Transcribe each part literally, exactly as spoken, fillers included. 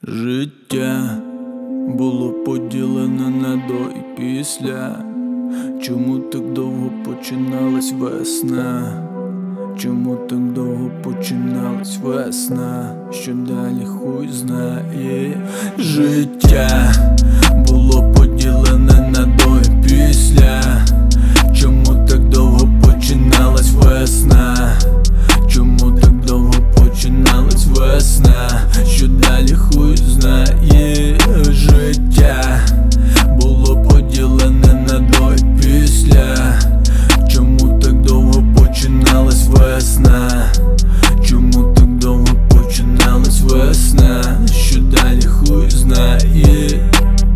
Життя було поділене на до і після. Чому так довго починалась весна? Чому так довго починалась весна? Що далі хуй знає. Життя було поділене на до і після. Чому так довго починалась весна? Чому так довго починалась весна? Що далі хуй знає. Життя було поділене на до і після. Чому так довго починалась весна? Чому так довго починалась весна? Що далі хуй знає.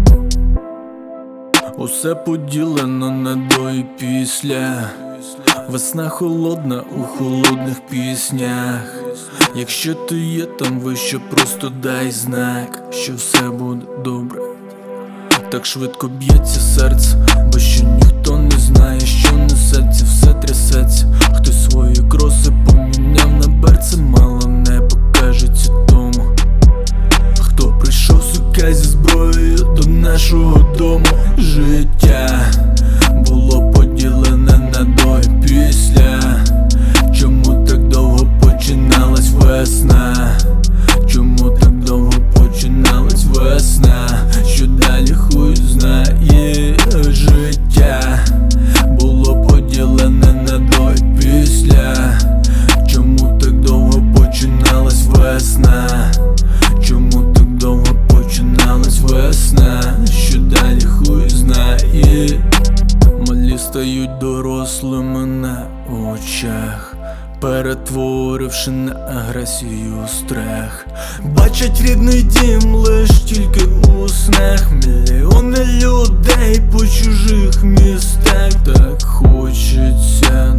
Усе поділено на до і після. Весна холодна у холодних піснях. Якщо ти є там вище, просто дай знак, що все буде добре. Так швидко б'ється серце, бо ще ніхто не знає, що несеться, все трясеться. Хтось свої кроси поміняв на берце, мало не покажеться тому, хто прийшов, сука, зі зброєю до нашого дому. Життя було поділене на до і після. Чому так довго починалась весна? Чому так довго починалась весна? Що далі хуй знає. Життя було поділене на до і після. Чому так довго починалась весна? Чому так довго починалась весна? Що далі хуй знає. Малі стають дорослими на очах, перетворивши на агресію страх. Бачать рідний дім лиш тільки у снах. Мільйони людей по чужих містах. Так хочеться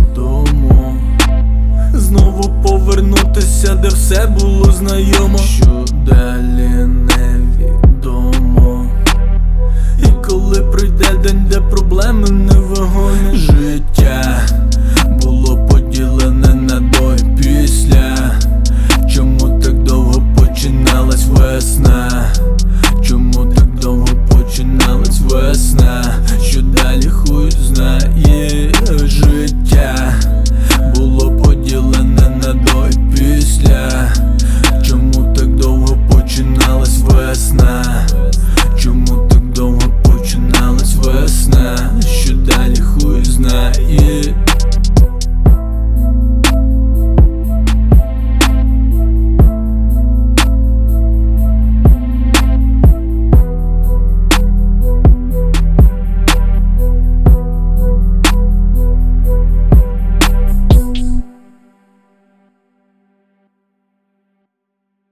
додому, знову повернутися, де все було знайомо. Що